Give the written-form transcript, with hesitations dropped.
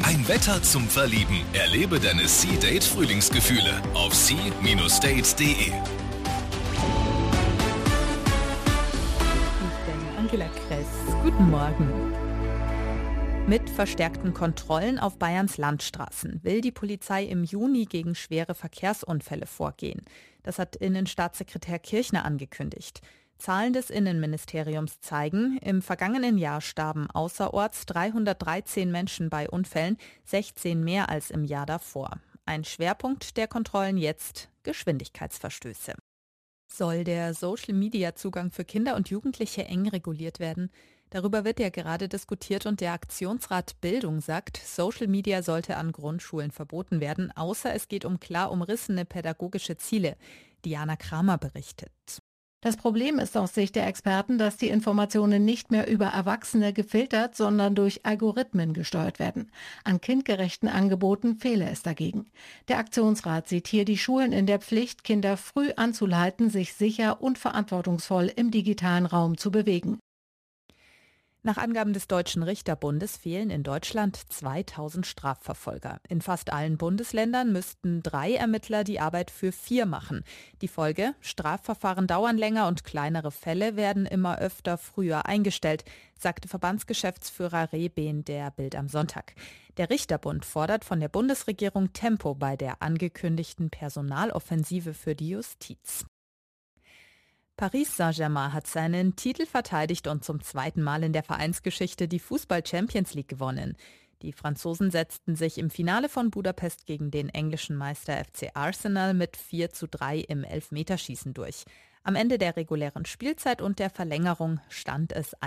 Ein Wetter zum Verlieben. Erlebe deine Sea-Date-Frühlingsgefühle auf sea-date.de. Ich bin Angela Kress. Guten Morgen. Mit verstärkten Kontrollen auf Bayerns Landstraßen will die Polizei im Juni gegen schwere Verkehrsunfälle vorgehen. Das hat Innenstaatssekretär Kirchner angekündigt. Zahlen des Innenministeriums zeigen, im vergangenen Jahr starben außerorts 313 Menschen bei Unfällen, 16 mehr als im Jahr davor. Ein Schwerpunkt der Kontrollen jetzt: Geschwindigkeitsverstöße. Soll der Social-Media-Zugang für Kinder und Jugendliche eng reguliert werden? Darüber wird ja gerade diskutiert und der Aktionsrat Bildung sagt, Social Media sollte an Grundschulen verboten werden, außer es geht um klar umrissene pädagogische Ziele. Diana Kramer berichtet. Das Problem ist aus Sicht der Experten, dass die Informationen nicht mehr über Erwachsene gefiltert, sondern durch Algorithmen gesteuert werden. An kindgerechten Angeboten fehle es dagegen. Der Aktionsrat sieht hier die Schulen in der Pflicht, Kinder früh anzuleiten, sich sicher und verantwortungsvoll im digitalen Raum zu bewegen. Nach Angaben des Deutschen Richterbundes fehlen in Deutschland 2000 Strafverfolger. In fast allen Bundesländern müssten 3 Ermittler die Arbeit für 4 machen. Die Folge: Strafverfahren dauern länger und kleinere Fälle werden immer öfter früher eingestellt, sagte Verbandsgeschäftsführer Rehbehn der Bild am Sonntag. Der Richterbund fordert von der Bundesregierung Tempo bei der angekündigten Personaloffensive für die Justiz. Paris Saint-Germain hat seinen Titel verteidigt und zum 2. Mal in der Vereinsgeschichte die Fußball-Champions League gewonnen. Die Franzosen setzten sich im Finale von Budapest gegen den englischen Meister FC Arsenal mit 4:3 im Elfmeterschießen durch. Am Ende der regulären Spielzeit und der Verlängerung stand es